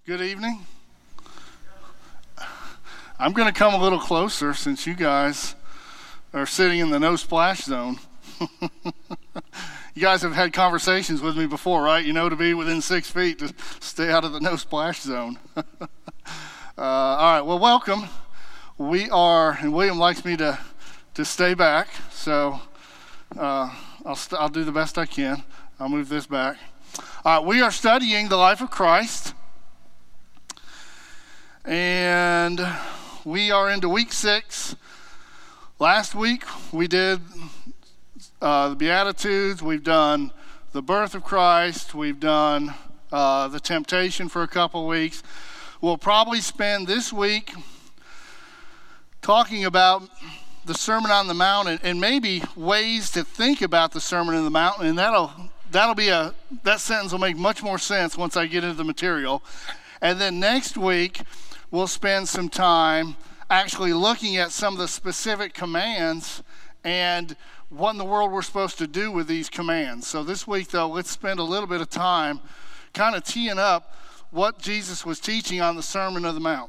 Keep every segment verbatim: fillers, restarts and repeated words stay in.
Good evening. I'm going to come a little closer since you guys are sitting in the no splash zone. You guys have had conversations with me before, right? You know to be within six feet to stay out of the no splash zone. uh, all right, well, welcome. We are, and William likes me to, to stay back, so uh, I'll, st- I'll do the best I can. I'll move this back. All right, we are studying the life of Christ. And we are into week six. Last week we did uh, the Beatitudes. We've done the birth of Christ. We've done uh, the temptation for a couple weeks. We'll probably spend this week talking about the Sermon on the Mount and, and maybe ways to think about the Sermon on the Mount. And that'll that'll be a that sentence will make much more sense once I get into the material. And then next week we'll spend some time actually looking at some of the specific commands and what in the world we're supposed to do with these commands. So this week, though, let's spend a little bit of time kind of teeing up what Jesus was teaching on the Sermon on the Mount.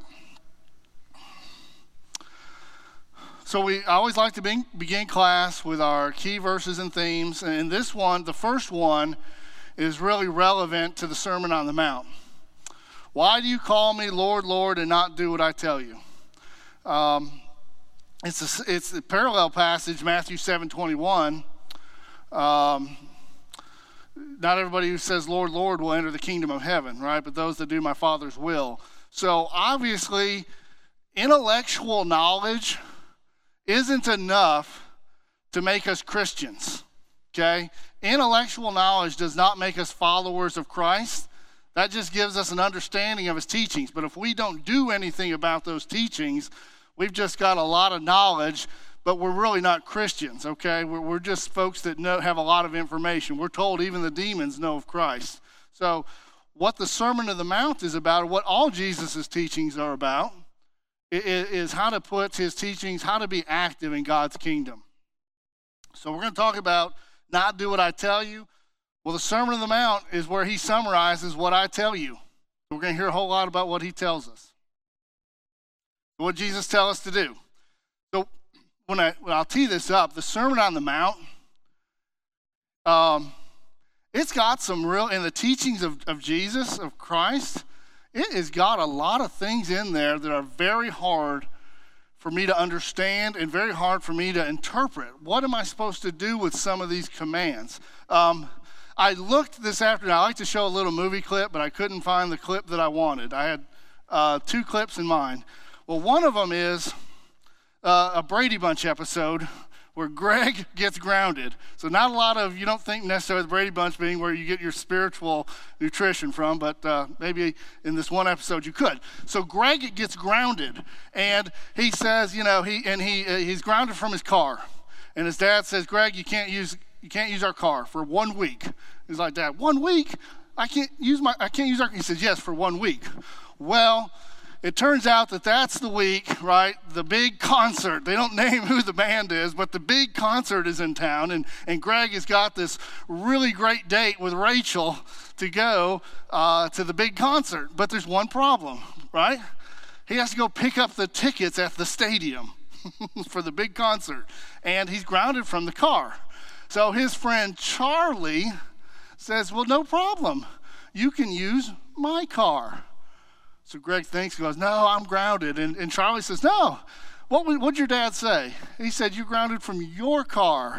So we I always like to be, begin class with our key verses and themes. And this one, the first one, is really relevant to the Sermon on the Mount. Why do you call me Lord, Lord, and not do what I tell you? Um, it's, a, it's a parallel passage, Matthew seven twenty-one. Um, not everybody who says Lord, Lord will enter the kingdom of heaven, right? But those that do my Father's will. So obviously, intellectual knowledge isn't enough to make us Christians, okay? Intellectual knowledge does not make us followers of Christ. That just gives us an understanding of his teachings. But if we don't do anything about those teachings, we've just got a lot of knowledge, but we're really not Christians, okay? We're, we're just folks that know, have a lot of information. We're told even the demons know of Christ. So what the Sermon on the Mount is about, or what all Jesus' teachings are about, is how to put his teachings, how to be active in God's kingdom. So we're going to talk about not do what I tell you. Well, the Sermon on the Mount is where he summarizes what I tell you. We're going to hear a whole lot about what he tells us. What Jesus tells us to do. So when, I, when I'll tee this up, the Sermon on the Mount, um, it's got some real, in the teachings of, of Jesus, of Christ, it has got a lot of things in there that are very hard for me to understand and very hard for me to interpret. What am I supposed to do with some of these commands? Um, I looked this afternoon. I like to show a little movie clip, but I couldn't find the clip that I wanted. I had uh, two clips in mind. Well, one of them is uh, a Brady Bunch episode where Greg gets grounded. So not a lot of, you don't think necessarily the Brady Bunch being where you get your spiritual nutrition from, but uh, maybe in this one episode you could. So Greg gets grounded, and he says, you know, he and he uh, he's grounded from his car. And his dad says, Greg, you can't use You can't use our car for one week. He's like, Dad, one week? I can't use my, I can't use our, he says, yes, for one week. Well, it turns out that that's the week, right? The big concert. They don't name who the band is, but the big concert is in town. And, and Greg has got this really great date with Rachel to go uh, to the big concert. But there's one problem, right? He has to go pick up the tickets at the stadium for the big concert. And he's grounded from the car. So his friend Charlie says, well, no problem. You can use my car. So Greg thinks, he goes, no, I'm grounded. And, and Charlie says, no, what would what'd your dad say? He said, you're grounded from your car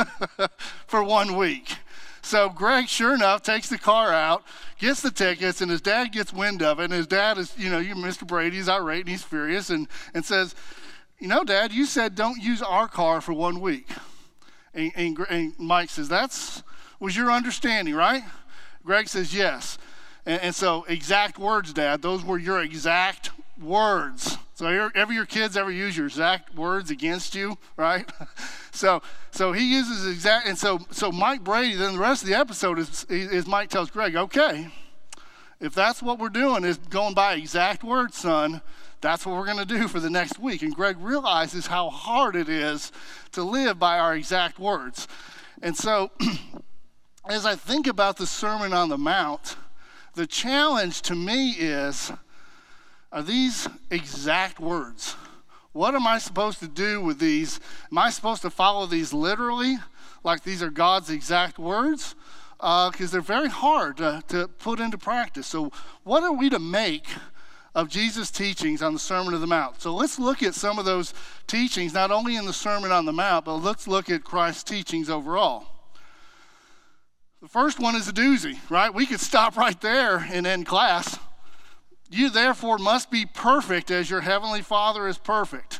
for one week. So Greg, sure enough, takes the car out, gets the tickets, and his dad gets wind of it. And his dad is, you know, you Mister Brady's irate and he's furious and, and says, you know, Dad, you said don't use our car for one week. And, and, and Mike says, that's was your understanding, right? Greg says, yes. And, and so exact words, Dad, those were your exact words. So ever your kids ever use your exact words against you, right? so so he uses exact, and so so Mike Brady, then the rest of the episode is, is Mike tells Greg, okay, if that's what we're doing is going by exact words, son, that's what we're going to do for the next week. And Greg realizes how hard it is to live by our exact words. And so as I think about the Sermon on the Mount, The challenge to me is, are these exact words? What am I supposed to do with these? Am I supposed to follow these literally, like these are God's exact words? Because uh, they're very hard to, to put into practice. So what are we to make of Jesus' teachings on the Sermon on the Mount? So let's look at some of those teachings, not only in the Sermon on the Mount, but let's look at Christ's teachings overall. The first one is a doozy, right? We could stop right there and end class. You therefore must be perfect as your heavenly Father is perfect.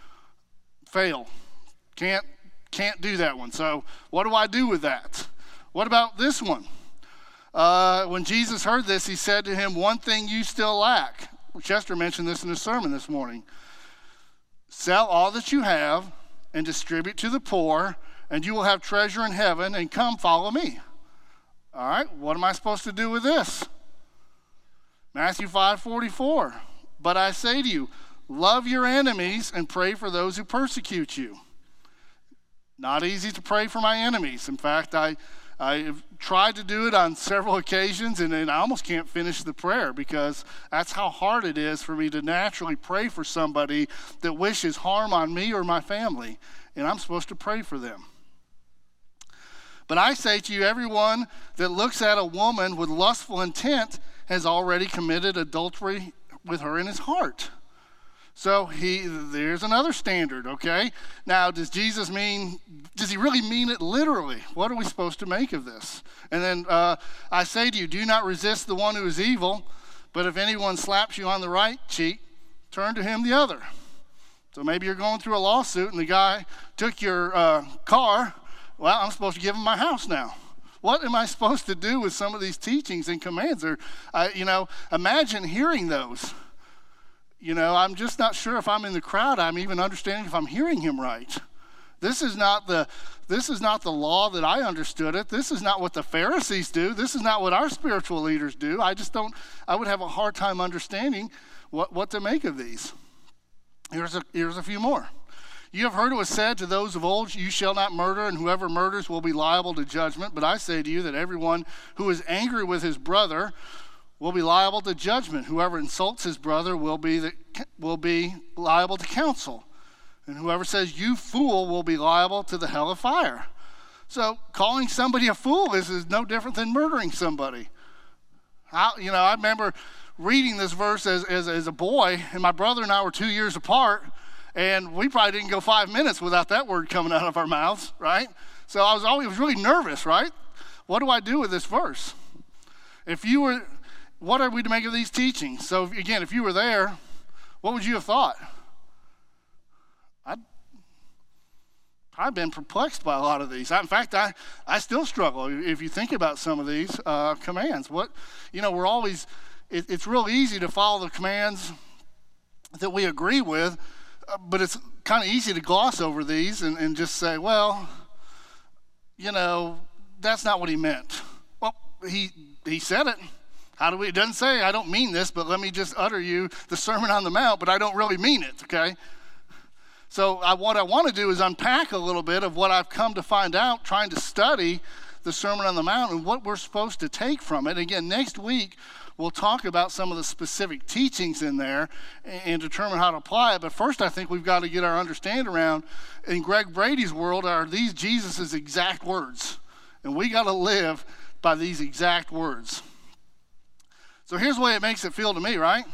Fail. Can't, can't do that one. So what do I do with that? What about this one? Uh, when Jesus heard this, he said to him, one thing you still lack. Chester mentioned this in his sermon this morning. Sell all that you have and distribute to the poor, and you will have treasure in heaven, and come follow me. All right, what am I supposed to do with this? Matthew five forty-four, but I say to you, love your enemies and pray for those who persecute you. Not easy to pray for my enemies. In fact, I, I've tried to do it on several occasions, and then I almost can't finish the prayer because that's how hard it is for me to naturally pray for somebody that wishes harm on me or my family, and I'm supposed to pray for them. But I say to you, everyone that looks at a woman with lustful intent has already committed adultery with her in his heart. So he, there's another standard, okay? Now, does Jesus mean, does he really mean it literally? What are we supposed to make of this? And then uh, I say to you, do not resist the one who is evil, but if anyone slaps you on the right cheek, turn to him the other. So maybe you're going through a lawsuit and the guy took your uh, car. Well, I'm supposed to give him my house now. What am I supposed to do with some of these teachings and commands? Or, uh, you know, imagine hearing those. You know, I'm just not sure if I'm in the crowd, I'm even understanding if I'm hearing him right. This is not the this is not the law that I understood it. This is not what the Pharisees do. This is not what our spiritual leaders do. I just don't, I would have a hard time understanding what, what to make of these. Here's a, here's a few more. You have heard it was said to those of old, you shall not murder, and whoever murders will be liable to judgment. But I say to you that everyone who is angry with his brother will be liable to judgment. Whoever insults his brother will be, the, will be liable to counsel. And whoever says, you fool, will be liable to the hell of fire. So calling somebody a fool is, is no different than murdering somebody. I, you know, I remember reading this verse as, as, as a boy, and my brother and I were two years apart, and we probably didn't go five minutes without that word coming out of our mouths, right? So I was always really nervous, right? What do I do with this verse? If you were, what are we to make of these teachings? So again, if you were there, what would you have thought? I'd I've been perplexed by a lot of these. In fact, I, I still struggle if you think about some of these uh, commands. What, you know, we're always, it, it's real easy to follow the commands that we agree with, uh, but it's kind of easy to gloss over these and, and just say, well, you know, that's not what he meant. Well, he he said it. How do we, it doesn't say, I don't mean this, but let me just utter you the Sermon on the Mount, but I don't really mean it, okay? So I, what I want to do is unpack a little bit of what I've come to find out trying to study the Sermon on the Mount and what we're supposed to take from it. Again, next week, we'll talk about some of the specific teachings in there and, and determine how to apply it. But first, I think we've got to get our understanding around, in Greg Brady's world, are these Jesus' exact words. And we got to live by these exact words. So here's the way it makes it feel to me, right?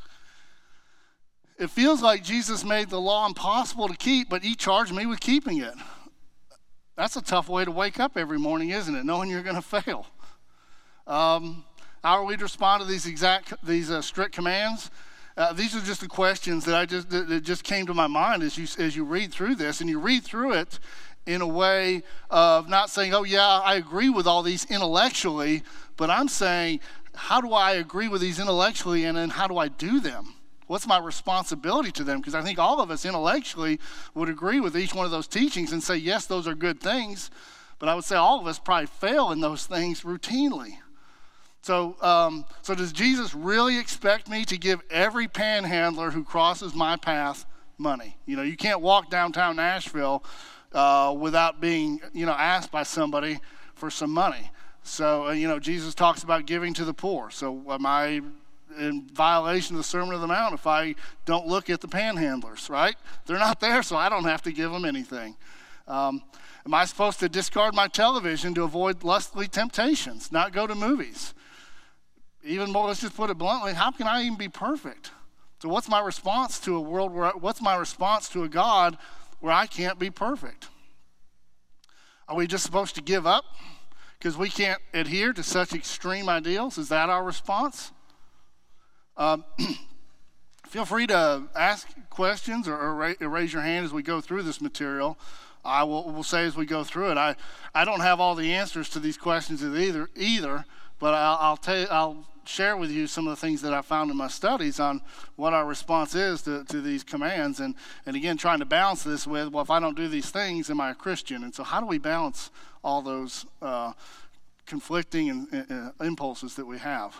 It feels like Jesus made the law impossible to keep, but he charged me with keeping it. That's a tough way to wake up every morning, isn't it? Knowing you're going to fail. Um, how are we to respond to these exact, these uh, strict commands? Uh, these are just the questions that I just that, that just came to my mind as you as you read through this, and you read through it in a way of not saying, "Oh yeah, I agree with all these intellectually," but I'm saying, how do I agree with these intellectually, and then how do I do them? What's my responsibility to them? Because I think all of us intellectually would agree with each one of those teachings and say, yes, those are good things. But I would say all of us probably fail in those things routinely. So, um, so does Jesus really expect me to give every panhandler who crosses my path money? You know, you can't walk downtown Nashville uh, without being, you know, asked by somebody for some money. So, uh, you know, Jesus talks about giving to the poor. So am I in violation of the Sermon on the Mount if I don't look at the panhandlers, right? They're not there, so I don't have to give them anything. Um, am I supposed to discard my television to avoid lustful temptations, not go to movies? Even more, let's just put it bluntly, how can I even be perfect? So what's my response to a world where, what's my response to a God where I can't be perfect? Are we just supposed to give up because we can't adhere to such extreme ideals? Is that our response? Um, feel free to ask questions or, or, ra- or raise your hand as we go through this material. I will, will say as we go through it, I, I don't have all the answers to these questions either, either but I'll, I'll, tell you, I'll share with you some of the things that I found in my studies on what our response is to, to these commands. And, and again, trying to balance this with, well, if I don't do these things, am I a Christian? And so how do we balance all those uh, conflicting and, uh, impulses that we have?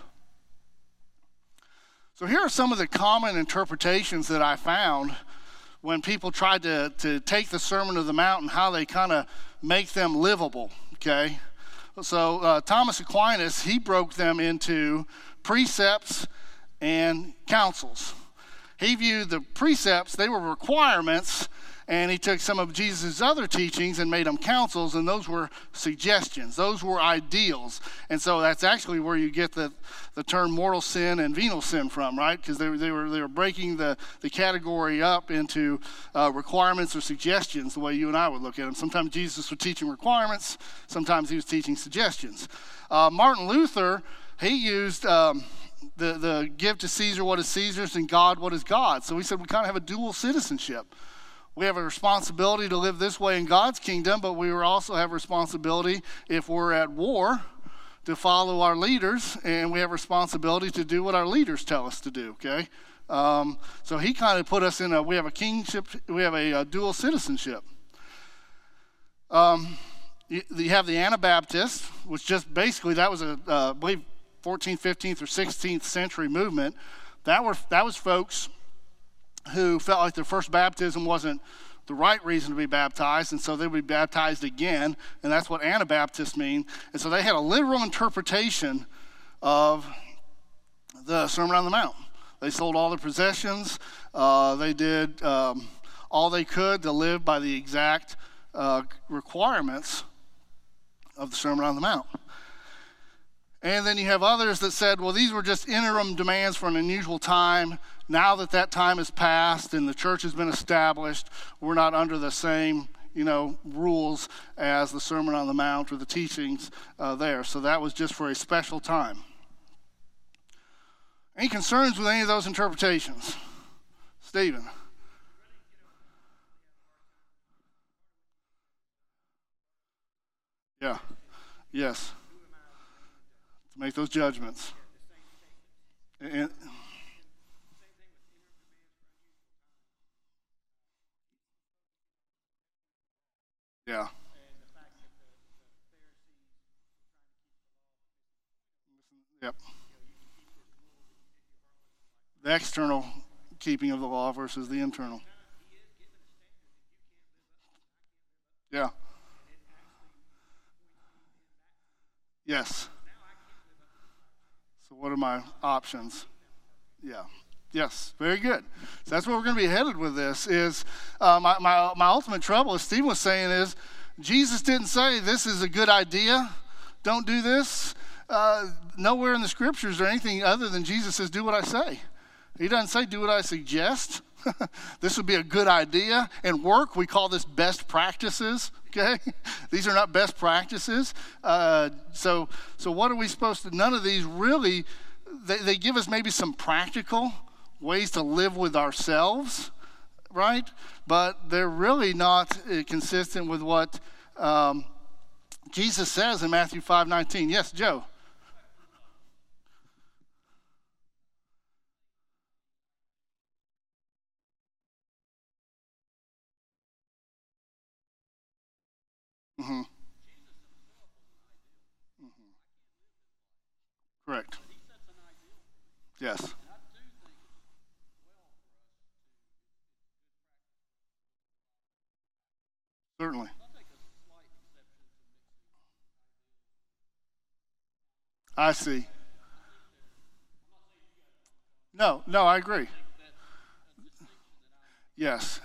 So here are some of the common interpretations that I found when people tried to, to take the Sermon on the Mount and how they kind of make them livable, okay? So uh, Thomas Aquinas, he broke them into precepts and counsels. He viewed the precepts, they were requirements, and he took some of Jesus' other teachings and made them counsels, and those were suggestions. Those were ideals. And so that's actually where you get the, the term mortal sin and venial sin from, right? Because they, they, were, they were breaking the, the category up into uh, requirements or suggestions, the way you and I would look at them. Sometimes Jesus was teaching requirements. Sometimes he was teaching suggestions. Uh, Martin Luther, he used um, the, the give to Caesar what is Caesar's and God what is God. So he said we kind of have a dual citizenship. We have a responsibility to live this way in God's kingdom, but we also have responsibility if we're at war to follow our leaders, and we have responsibility to do what our leaders tell us to do, okay? Um, so he kind of put us in a, we have a kingship, we have a, a dual citizenship. Um, you, you have the Anabaptists, which just basically, that was a, uh, I believe, fourteenth, fifteenth, or sixteenth century movement. That were that was folks who felt like their first baptism wasn't the right reason to be baptized, and so they would be baptized again, and that's what Anabaptists mean. And so they had a literal interpretation of the Sermon on the Mount. They sold all their possessions. Uh, they did um, all they could to live by the exact uh, requirements of the Sermon on the Mount. And then you have others that said, well, these were just interim demands for an unusual time. Now that that time has passed and the church has been established, we're not under the same, you know, rules as the Sermon on the Mount or the teachings uh, there. So that was just for a special time. Any concerns with any of those interpretations? Stephen? Yeah. Yes. To make those judgments. And, yeah. Yep. The external keeping of the law versus the internal. Yeah. Yes. So what are my options? Yeah. Yes. Very good. So that's where we're going to be headed with this is uh, my, my, my ultimate trouble, as Steve was saying, is Jesus didn't say this is a good idea. Don't do this. Uh, nowhere in the scriptures or anything other than Jesus says, do what I say. He doesn't say, do what I suggest. This would be a good idea. In work, we call this best practices, okay? These are not best practices. Uh, so so what are we supposed to, none of these really, they, they give us maybe some practical ways to live with ourselves, right? But they're really not uh, consistent with what um, Jesus says in Matthew five nineteen. Yes, Joe? Mm-hmm. Mm-hmm. Correct. Yes. Certainly. I see. No, no, I agree. Yes.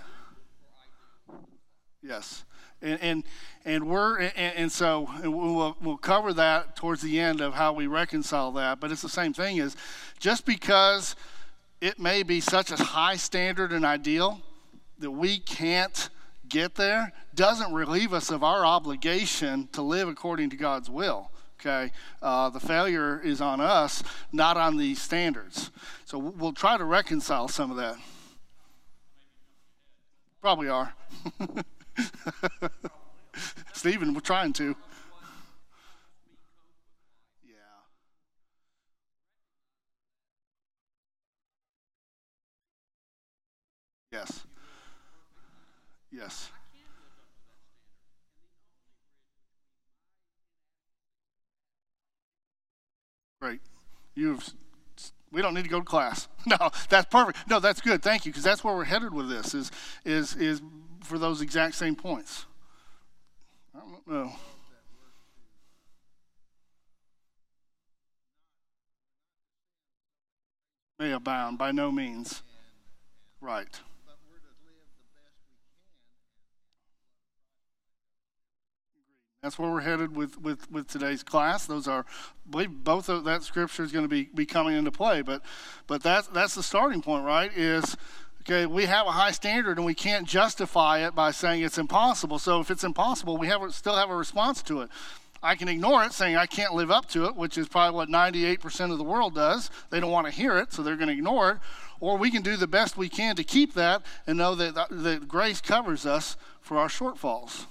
Yes. And and, and we're and, and so and we'll we'll cover that towards the end of how we reconcile that. But it's the same thing as just because it may be such a high standard and ideal that we can't get there doesn't relieve us of our obligation to live according to God's will. Okay, uh, the failure is on us, not on these standards. So we'll try to reconcile some of that. Probably are. Stephen, we're trying to. Yeah. Yes. Yes. Great. You've. We don't need to go to class. No, that's perfect. No, that's good. Thank you, because that's where we're headed with this. Is is is for those exact same points. I don't know. May abound, by no means. Right. That's where we're headed with, with, with today's class. Those are, I believe both of that scripture is going to be, be coming into play. But but that's that's the starting point, right? Is okay, we have a high standard and we can't justify it by saying it's impossible. So if it's impossible, we have still have a response to it. I can ignore it, saying I can't live up to it, which is probably what ninety-eight percent of the world does. They don't want to hear it, so they're going to ignore it. Or we can do the best we can to keep that and know that, that grace covers us for our shortfalls.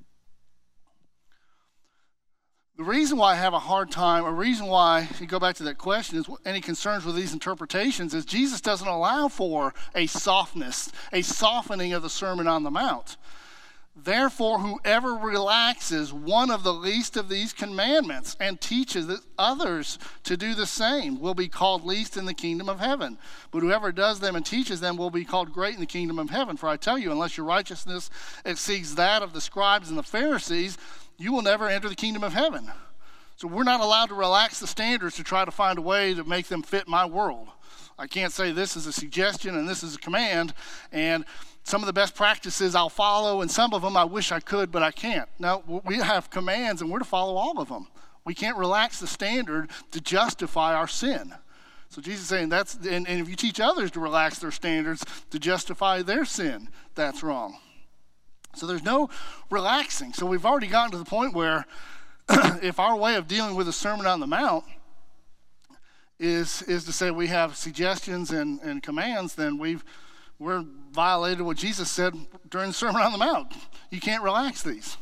The reason why I have a hard time, a reason why, if you go back to that question, is any concerns with these interpretations, is Jesus doesn't allow for a softness, a softening of the Sermon on the Mount. Therefore, whoever relaxes one of the least of these commandments and teaches others to do the same will be called least in the kingdom of heaven. But whoever does them and teaches them will be called great in the kingdom of heaven. For I tell you, unless your righteousness exceeds that of the scribes and the Pharisees, you will never enter the kingdom of heaven. So we're not allowed to relax the standards to try to find a way to make them fit my world. I can't say this is a suggestion and this is a command, and some of the best practices I'll follow, and some of them I wish I could, but I can't. No, we have commands, and we're to follow all of them. We can't relax the standard to justify our sin. So Jesus is saying that's, and, and if you teach others to relax their standards to justify their sin, that's wrong. So there's no relaxing. So we've already gotten to the point where if our way of dealing with the Sermon on the Mount is is to say we have suggestions and, and commands, then we've we're violated what Jesus said during the Sermon on the Mount. You can't relax these.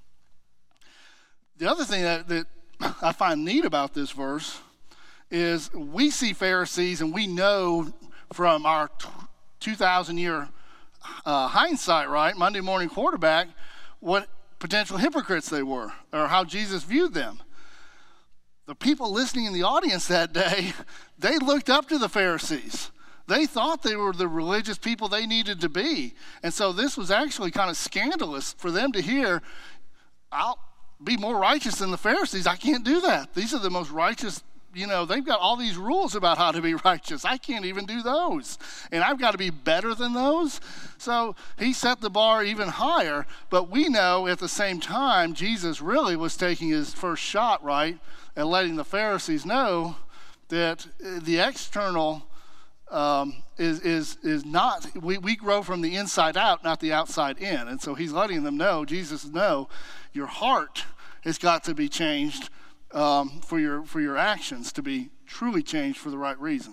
The other thing that, that I find neat about this verse is we see Pharisees and we know from our two thousand year Uh, hindsight, right, Monday morning quarterback, what potential hypocrites they were, or how Jesus viewed them. The people listening in the audience that day, they looked up to the Pharisees. They thought they were the religious people they needed to be. And so this was actually kind of scandalous for them to hear, I'll be more righteous than the Pharisees. I can't do that. These are the most righteous. You know, they've got all these rules about how to be righteous. I can't even do those. And I've got to be better than those. So he set the bar even higher. But we know at the same time, Jesus really was taking his first shot, right, and letting the Pharisees know that the external um, is is is not, we, we grow from the inside out, not the outside in. And so he's letting them know, Jesus know, your heart has got to be changed Um, for your for your actions to be truly changed for the right reason.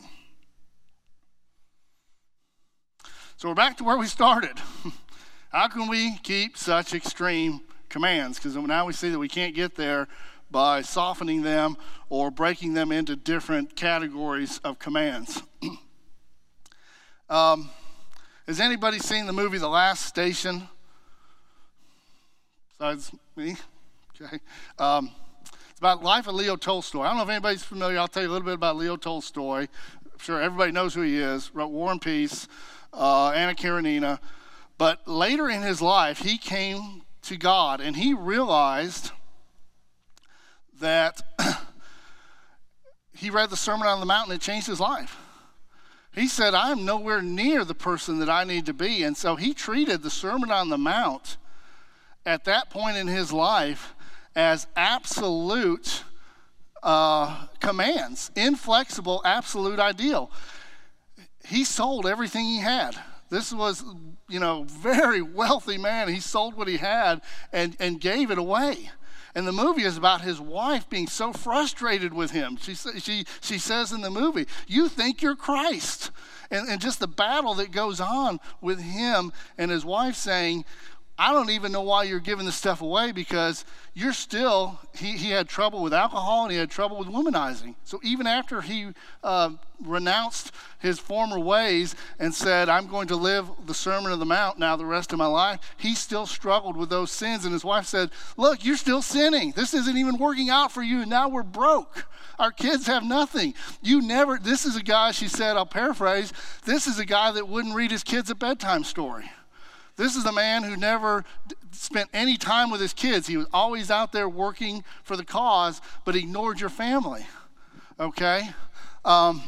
So we're back to where we started. How can we keep such extreme commands? Because now we see that we can't get there by softening them or breaking them into different categories of commands. um, has anybody seen the movie The Last Station? Besides me? Okay. Um, It's about the life of Leo Tolstoy. I don't know if anybody's familiar. I'll tell you a little bit about Leo Tolstoy. I'm sure everybody knows who he is. Wrote War and Peace, uh, Anna Karenina. But later in his life, he came to God, and he realized that he read the Sermon on the Mount and it changed his life. He said, I'm nowhere near the person that I need to be. And so he treated the Sermon on the Mount at that point in his life as absolute uh, commands, inflexible, absolute ideal. He sold everything he had. This was, you know, very wealthy man. He sold what he had and, and gave it away. And the movie is about his wife being so frustrated with him. She she she says in the movie, you think you're Christ. And, and just the battle that goes on with him and his wife saying, I don't even know why you're giving this stuff away, because you're still, he, he had trouble with alcohol and he had trouble with womanizing. So even after he uh, renounced his former ways and said, I'm going to live the Sermon on the Mount now the rest of my life, he still struggled with those sins. And his wife said, look, you're still sinning. This isn't even working out for you. Now we're broke. Our kids have nothing. You never, this is a guy, she said, I'll paraphrase, this is a guy that wouldn't read his kids a bedtime story. This is a man who never spent any time with his kids. He was always out there working for the cause, but ignored your family, okay? Um,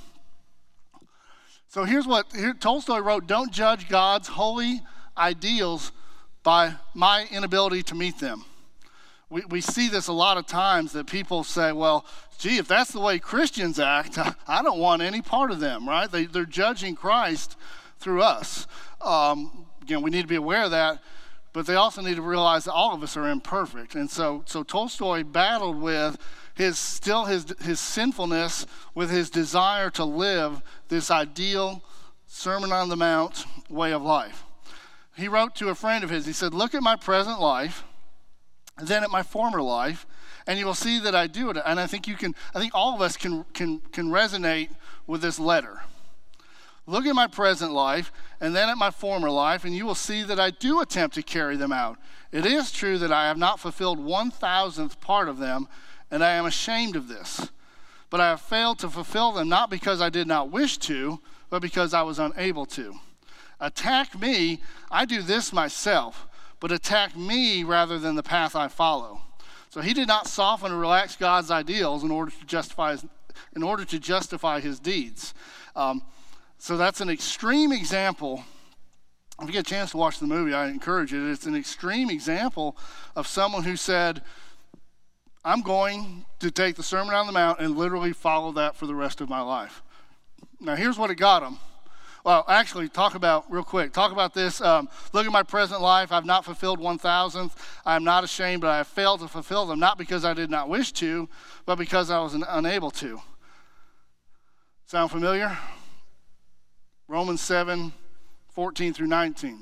so here's what here, Tolstoy wrote, don't judge God's holy ideals by my inability to meet them. We, we see this a lot of times that people say, well, gee, if that's the way Christians act, I don't want any part of them, right? They, they're judging Christ through us. Um, Again, we need to be aware of that, but they also need to realize that all of us are imperfect. And so, so Tolstoy battled with his still his his sinfulness with his desire to live this ideal Sermon on the Mount way of life. He wrote to a friend of his, he said, look at my present life, and then at my former life, and you will see that I do it. And I think you can, I think all of us can can can resonate with this letter. Look at my present life, and then at my former life, and you will see that I do attempt to carry them out. It is true that I have not fulfilled one thousandth part of them, and I am ashamed of this. But I have failed to fulfill them not because I did not wish to, but because I was unable to. Attack me, I do this myself, but attack me rather than the path I follow. So he did not soften or relax God's ideals in order to justify his, in order to justify his deeds. Um, So that's an extreme example. If you get a chance to watch the movie, I encourage it. It's an extreme example of someone who said, I'm going to take the Sermon on the Mount and literally follow that for the rest of my life. Now, here's what it got him. Well, actually, talk about, real quick, talk about this. Um, look at my present life. I've not fulfilled one thousandth. I am not ashamed, but I have failed to fulfill them, not because I did not wish to, but because I was unable to. Sound familiar? Romans seven, fourteen through nineteen.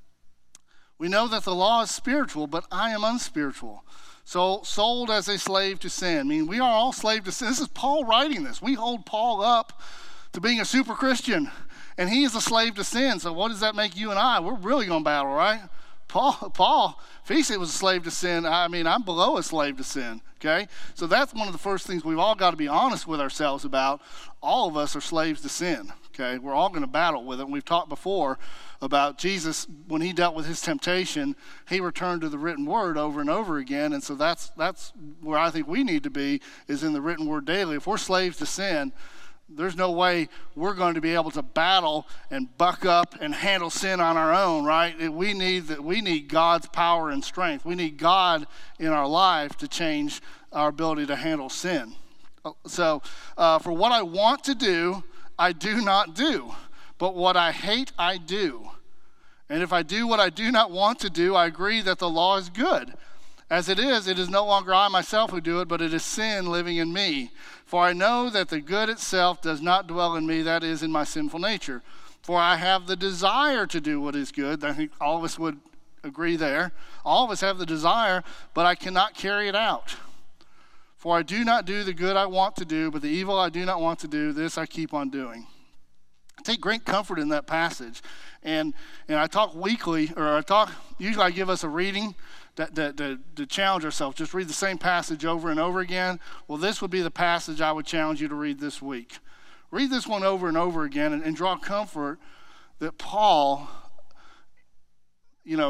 We know that the law is spiritual, but I am unspiritual. So sold as a slave to sin. I mean, we are all slaves to sin. This is Paul writing this. We hold Paul up to being a super Christian, and he is a slave to sin. So what does that make you and I? We're really going to battle, right? Paul, Paul, if he said was a slave to sin, I mean, I'm below a slave to sin, okay? So that's one of the first things we've all got to be honest with ourselves about. All of us are slaves to sin, okay? We're all going to battle with it. And we've talked before about Jesus, when he dealt with his temptation, he returned to the written word over and over again. And so that's that's where I think we need to be, is in the written word daily. If we're slaves to sin, there's no way we're going to be able to battle and buck up and handle sin on our own, right? We need that. We need God's power and strength. We need God in our life to change our ability to handle sin. So uh, for what I want to do, I do not do. But what I hate, I do. And if I do what I do not want to do, I agree that the law is good. As it is, it is no longer I myself who do it, but it is sin living in me. For I know that the good itself does not dwell in me, that is, in my sinful nature. For I have the desire to do what is good. I think all of us would agree there. All of us have the desire, but I cannot carry it out. For I do not do the good I want to do, but the evil I do not want to do, this I keep on doing. I take great comfort in that passage. And and I talk weekly, or I talk, usually I give us a reading that, that, that, to challenge ourselves. Just read the same passage over and over again. Well, this would be the passage I would challenge you to read this week. Read this one over and over again and, and draw comfort that Paul, you know,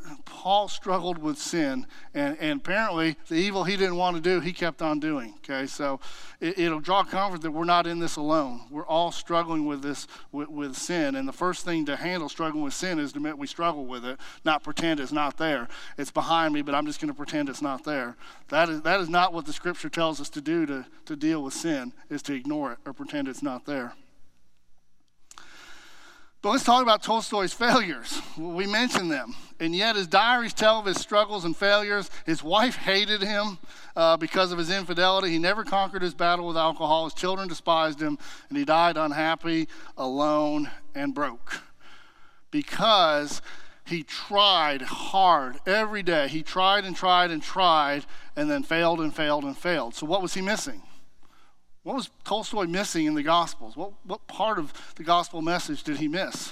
Paul struggled with sin, and, and apparently the evil he didn't want to do, he kept on doing, okay? So it, it'll draw comfort that we're not in this alone. We're all struggling with this, with, with sin, and the first thing to handle struggling with sin is to admit we struggle with it, not pretend it's not there. It's behind me, but I'm just going to pretend it's not there. That is, that is not what the Scripture tells us to do to, to deal with sin, is to ignore it or pretend it's not there. But let's talk about Tolstoy's failures. We mentioned them. And yet his diaries tell of his struggles and failures. His wife hated him uh, because of his infidelity. He never conquered his battle with alcohol. His children despised him. And he died unhappy, alone, and broke. Because he tried hard every day. He tried and tried and tried and then failed and failed and failed. So what was he missing? What was Tolstoy missing in the Gospels? What, what part of the gospel message did he miss?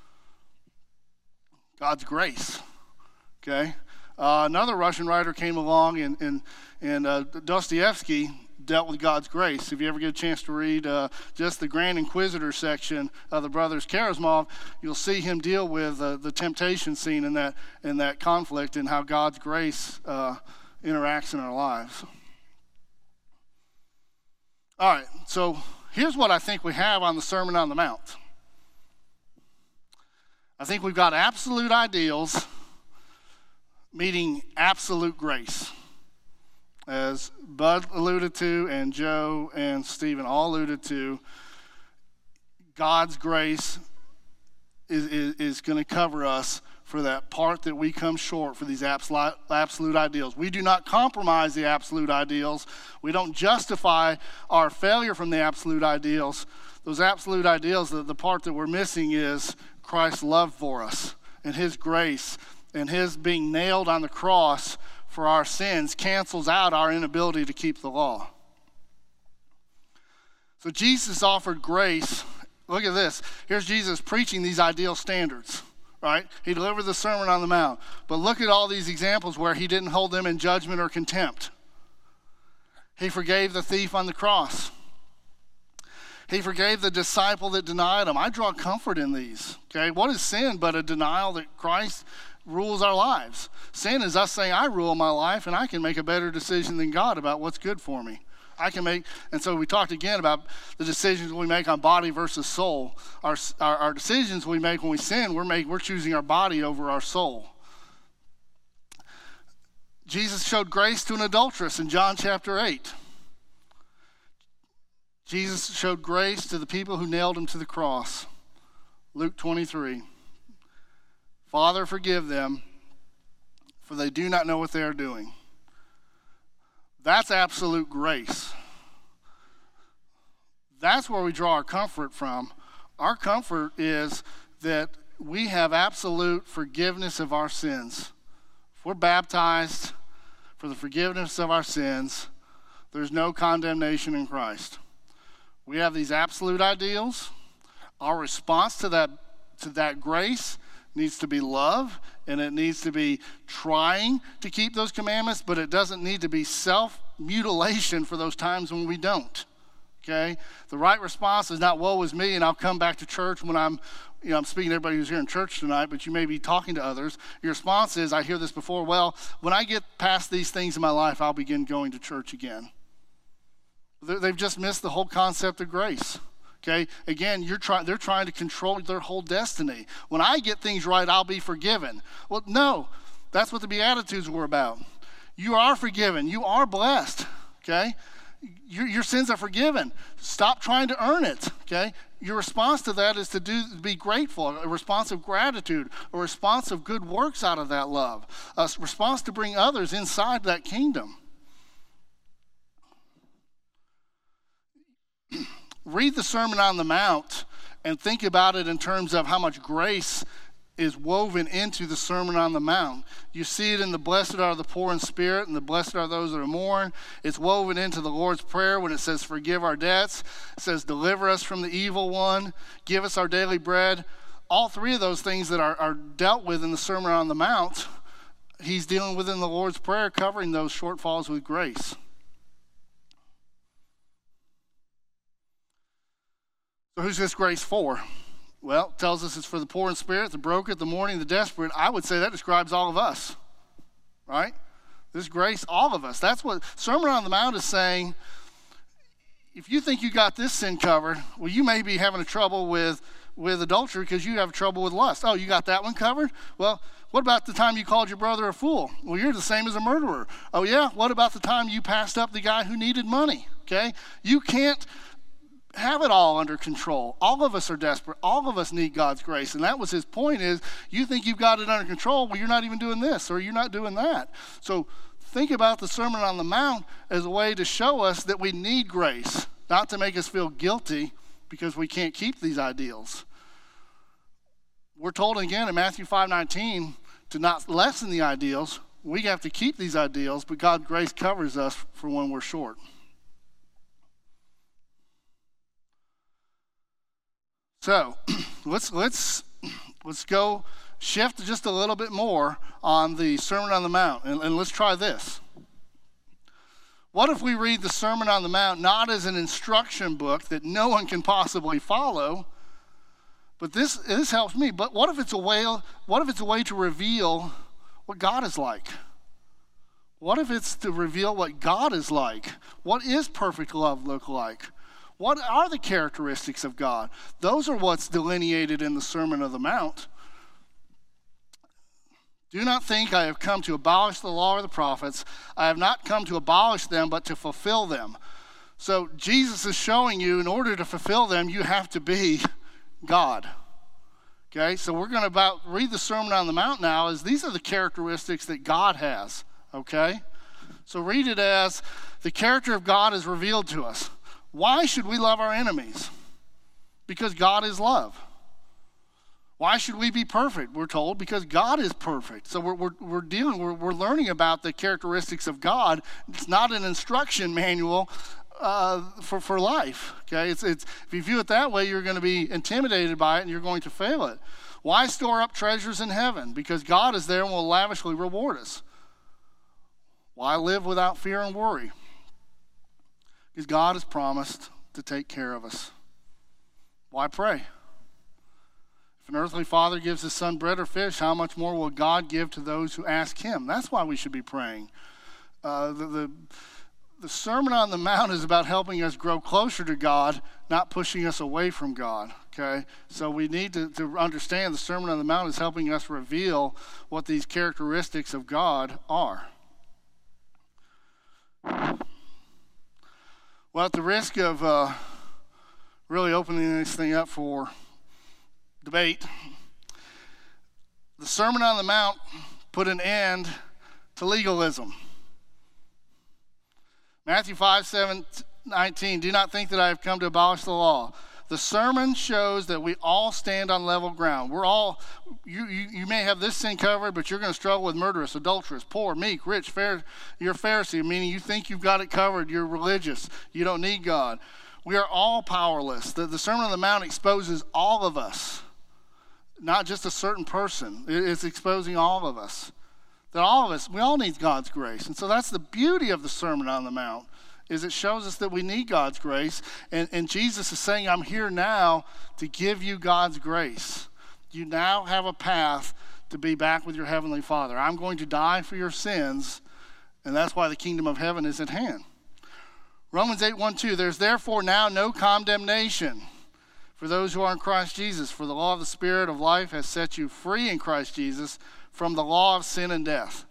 God's grace, okay? Uh, another Russian writer came along, and, and, and uh, Dostoevsky dealt with God's grace. If you ever get a chance to read uh, just the Grand Inquisitor section of the Brothers Karamazov, you'll see him deal with uh, the temptation scene in that, in that conflict and how God's grace uh, interacts in our lives. All right, so here's what I think we have on the Sermon on the Mount. I think we've got absolute ideals meeting absolute grace. As Bud alluded to, and Joe and Stephen all alluded to, God's grace is, is, is going to cover us for that part that we come short for these absolute, absolute ideals. We do not compromise the absolute ideals. We don't justify our failure from the absolute ideals. Those absolute ideals, the, the part that we're missing is Christ's love for us and his grace, and his being nailed on the cross for our sins cancels out our inability to keep the law. So Jesus offered grace. Look at this. Here's Jesus preaching these ideal standards. Right? He delivered the Sermon on the Mount. But look at all these examples where he didn't hold them in judgment or contempt. He forgave the thief on the cross. He forgave the disciple that denied him. I draw comfort in these. Okay? What is sin but a denial that Christ rules our lives? Sin is us saying, I rule my life and I can make a better decision than God about what's good for me. I can make, and so we talked again about the decisions we make on body versus soul. Our, our, our decisions we make when we sin, we're, make, we're choosing our body over our soul. Jesus showed grace to an adulteress in John chapter eight. Jesus showed grace to the people who nailed him to the cross. Luke twenty-three. Father, forgive them, for they do not know what they are doing. That's absolute grace. That's where we draw our comfort from. Our comfort is that we have absolute forgiveness of our sins. If we're baptized for the forgiveness of our sins, there's no condemnation in Christ. We have these absolute ideals. Our response to that, to that grace needs to be love, and it needs to be trying to keep those commandments, but it doesn't need to be self-mutilation for those times when we don't, okay? The right response is not, woe is me, and I'll come back to church when I'm, you know, I'm speaking to everybody who's here in church tonight, but you may be talking to others. Your response is, I hear this before, well, when I get past these things in my life, I'll begin going to church again. They've just missed the whole concept of grace. Okay, again, you're trying. They're trying to control their whole destiny. When I get things right, I'll be forgiven. Well, no, that's what the Beatitudes were about. You are forgiven. You are blessed. Okay, your, your sins are forgiven. Stop trying to earn it. Okay, your response to that is to do, be grateful, a response of gratitude, a response of good works out of that love, a response to bring others inside that kingdom. Read the Sermon on the Mount and think about it in terms of how much grace is woven into the Sermon on the Mount. You see it in the blessed are the poor in spirit and the blessed are those that are mourn. It's woven into the Lord's Prayer when it says forgive our debts. It says deliver us from the evil one. Give us our daily bread. All three of those things that are, are dealt with in the Sermon on the Mount, he's dealing with in the Lord's Prayer, covering those shortfalls with grace. So who's this grace for? Well, it tells us it's for the poor in spirit, the broken, the mourning, the desperate. I would say that describes all of us, right? This grace, all of us. That's what Sermon on the Mount is saying. If you think you got this sin covered, well, you may be having a trouble with, with adultery because you have trouble with lust. Oh, you got that one covered? Well, what about the time you called your brother a fool? Well, you're the same as a murderer. Oh, yeah? What about the time you passed up the guy who needed money? Okay? You can't have it all under control. All of us are desperate. All of us need God's grace. And that was his point is, you think you've got it under control, well, you're not even doing this or you're not doing that. So think about the Sermon on the Mount as a way to show us that we need grace, not to make us feel guilty because we can't keep these ideals. We're told again in Matthew five nineteen to not lessen the ideals. We have to keep these ideals, but God's grace covers us for when we're short. So let's let's let's go shift just a little bit more on the Sermon on the Mount, and, and let's try this. What if we read the Sermon on the Mount not as an instruction book that no one can possibly follow, but this this helps me. But what if it's a way? What if it's a way to reveal what God is like? What if it's to reveal what God is like? What is perfect love look like? What are the characteristics of God? Those are what's delineated in the Sermon on the Mount. Do not think I have come to abolish the law or the prophets. I have not come to abolish them, but to fulfill them. So Jesus is showing you in order to fulfill them, you have to be God. Okay, so we're going to about read the Sermon on the Mount now as these are the characteristics that God has. Okay, so read it as the character of God is revealed to us. Why should we love our enemies? Because God is love. Why should we be perfect? We're told because God is perfect. So we're, we're, we're dealing, we're, we're learning about the characteristics of God. It's not an instruction manual uh, for, for life. Okay, it's, it's, if you view it that way, you're going to be intimidated by it and you're going to fail it. Why store up treasures in heaven? Because God is there and will lavishly reward us. Why live without fear and worry? Because God has promised to take care of us. Why pray? If an earthly father gives his son bread or fish, how much more will God give to those who ask him? That's why we should be praying. Uh, the, the, the Sermon on the Mount is about helping us grow closer to God, not pushing us away from God. Okay? So we need to, to understand the Sermon on the Mount is helping us reveal what these characteristics of God are. Well, at the risk of uh, really opening this thing up for debate, the Sermon on the Mount put an end to legalism. Matthew five, seven, nineteen, do not think that I have come to abolish the law. The sermon shows that we all stand on level ground. We're all, you, you, you may have this sin covered, but you're going to struggle with murderous, adulterous, poor, meek, rich, fair. You're a Pharisee, meaning you think you've got it covered. You're religious. You don't need God. We are all powerless. The, the Sermon on the Mount exposes all of us, not just a certain person. It, it's exposing all of us. That all of us, we all need God's grace. And so that's the beauty of the Sermon on the Mount, is it shows us that we need God's grace. And, and Jesus is saying, I'm here now to give you God's grace. You now have a path to be back with your Heavenly Father. I'm going to die for your sins, and that's why the kingdom of heaven is at hand. Romans eight, one, two, there's therefore now no condemnation for those who are in Christ Jesus, for the law of the Spirit of life has set you free in Christ Jesus from the law of sin and death.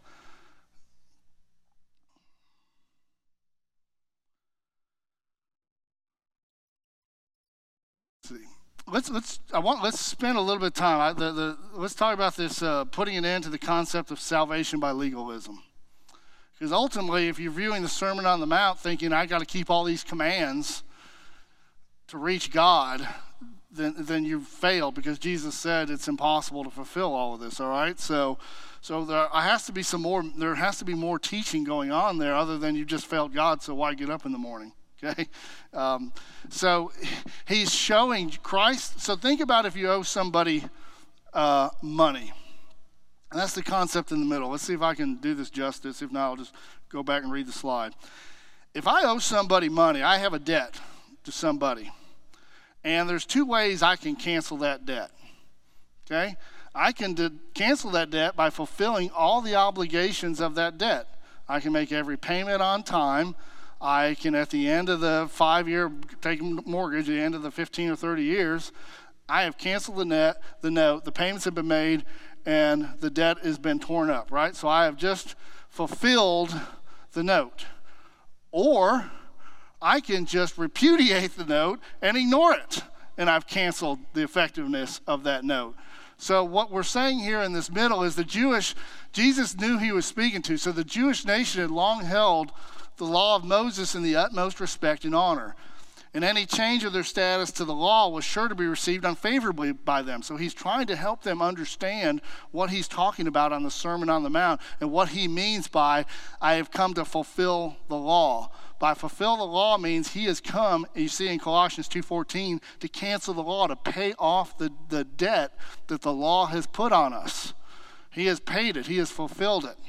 Let's let's I want let's spend a little bit of time. I, the, the, let's talk about this uh, putting an end to the concept of salvation by legalism. Because ultimately, if you're viewing the Sermon on the Mount thinking I got to keep all these commands to reach God, then then you've failed because Jesus said it's impossible to fulfill all of this. All right, so so there has to be some more. There has to be more teaching going on there other than you just failed God. So why get up in the morning? Okay, um, so he's showing Christ. So think about if you owe somebody uh, money. And that's the concept in the middle. Let's see if I can do this justice. If not, I'll just go back and read the slide. If I owe somebody money, I have a debt to somebody. And there's two ways I can cancel that debt. Okay? I can de- cancel that debt by fulfilling all the obligations of that debt. I can make every payment on time. I can, at the end of the five-year taking mortgage, at the end of the fifteen or thirty years, I have canceled the net, the note, the payments have been made, and the debt has been torn up, right? So I have just fulfilled the note. Or I can just repudiate the note and ignore it, and I've canceled the effectiveness of that note. So what we're saying here in this middle is the Jewish, Jesus knew he was speaking to, so the Jewish nation had long held the law of Moses in the utmost respect and honor. And any change of their status to the law was sure to be received unfavorably by them. So he's trying to help them understand what he's talking about on the Sermon on the Mount and what he means by, I have come to fulfill the law. By fulfill the law means he has come, you see in Colossians two fourteen, to cancel the law, to pay off the, the debt that the law has put on us. He has paid it. He has fulfilled it.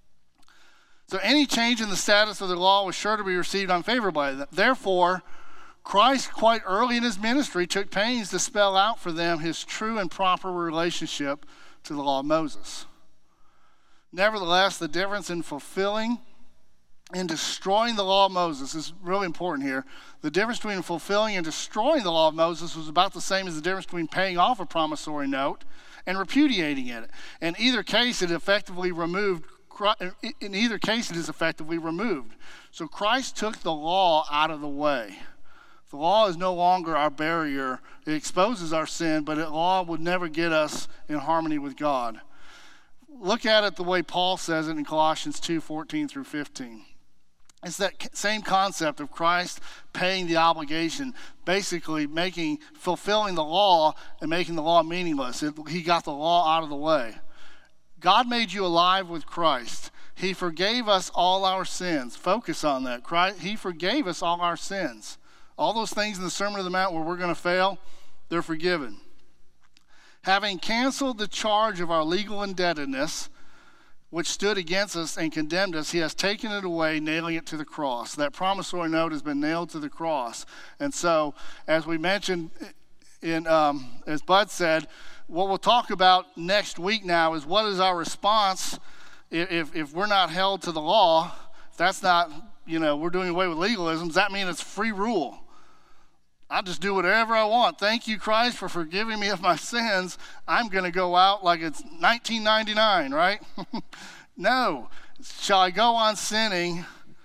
So any change in the status of the law was sure to be received unfavorably. Therefore, Christ, quite early in his ministry, took pains to spell out for them his true and proper relationship to the law of Moses. Nevertheless, the difference in fulfilling and destroying the law of Moses is really important here. The difference between fulfilling and destroying the law of Moses was about the same as the difference between paying off a promissory note and repudiating it. In either case, it effectively removed In either case, it is effectively removed. So Christ took the law out of the way. The law is no longer our barrier. It exposes our sin, but the law would never get us in harmony with God. Look at it the way Paul says it in Colossians two fourteen through fifteen. It's that same concept of Christ paying the obligation, basically making, fulfilling the law and making the law meaningless. It, he got the law out of the way. God made you alive with Christ. He forgave us all our sins. Focus on that. Christ, he forgave us all our sins. All those things in the Sermon on the Mount where we're going to fail, they're forgiven. Having canceled the charge of our legal indebtedness, which stood against us and condemned us, he has taken it away, nailing it to the cross. That promissory note has been nailed to the cross. And so, as we mentioned, in um, as Bud said, what we'll talk about next week now is what is our response if, if we're not held to the law. If that's not, you know, we're doing away with legalism, does that mean it's free rule? I just do whatever I want. Thank you, Christ, for forgiving me of my sins. I'm going to go out like it's nineteen ninety-nine, right? No. Shall I go on sinning?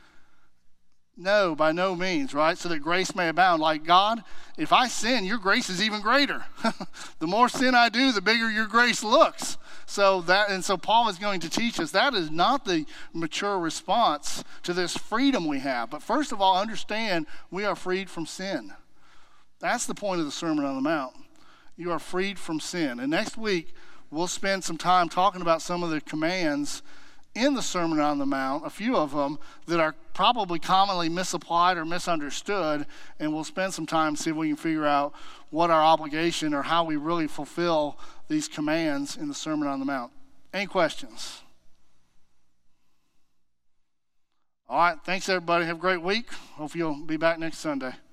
No, by no means, right? So that grace may abound. Like God, if I sin, your grace is even greater. The more sin I do, the bigger your grace looks. So that, and so Paul is going to teach us that is not the mature response to this freedom we have. But first of all, understand we are freed from sin. That's the point of the Sermon on the Mount. You are freed from sin. And next week, we'll spend some time talking about some of the commands in the Sermon on the Mount, a few of them that are probably commonly misapplied or misunderstood, and we'll spend some time see if we can figure out what our obligation or how we really fulfill these commands in the Sermon on the Mount. Any questions? All right, thanks everybody. Have a great week. Hope you'll be back next Sunday.